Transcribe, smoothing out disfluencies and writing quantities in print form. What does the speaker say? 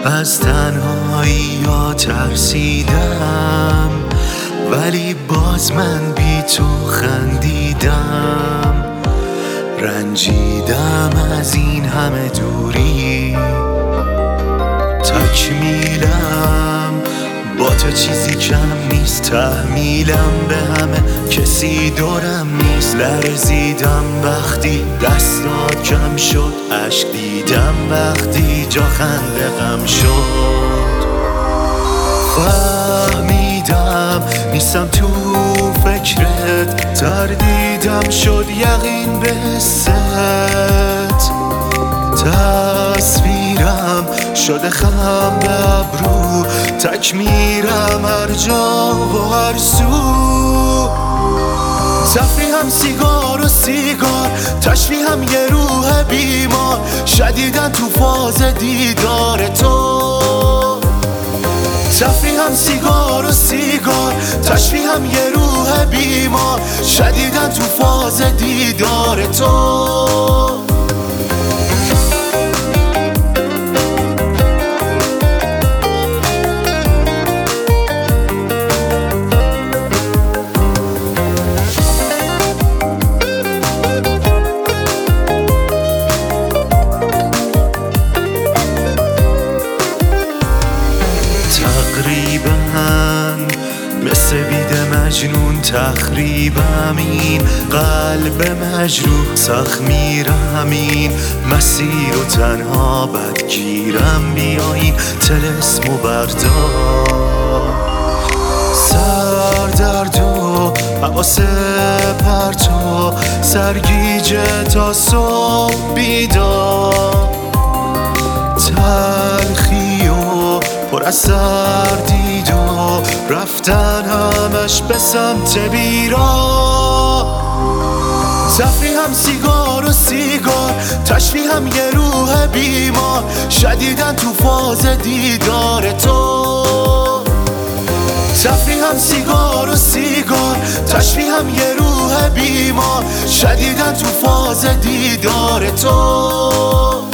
از تنهایی یا ترسیدم، ولی باز من بی تو خندیدم. رنجیدم از این همه دوری، تکمیلم با تو چیزی کم نیست. تحمیلم به همه کسی دورم نیست. لرزیدم وقتی دستات کم شد، عشق دیدم وقتی جا خنده غم شد. فهمیدم نیستم تو فکرت، تردیدم شد یقین به حست. تصویرم شده خم به ابرو، تک میرم هر جا و هر سو. تفریحم سیگار و سیگار، تشبیهم یه روح بیمار، شدیدن تو فاز دیدار تو. تفریحم سیگار و سیگار، تشبیهم یه روح بیمار، شدیدن تو فاز دیدار تو. مثل بید مجنون تخریبم این قلب مجروح، سخت میرم این مسیر و تنها بدگیرم. بیا این طلسم و بردار، سردرد و حواس پرتو، سرگیجه تا صبح بیدار. تلخی و پر از سردید و رفتن همش به سمت بیرا. تفریحم سیگار و سیگار، تشبیهم یه روح بیمار، شدیدن تو فاز دیدار تو. تفریحم سیگار و سیگار، تشبیهم یه روح بیمار، شدیدن تو فاز دیدار تو.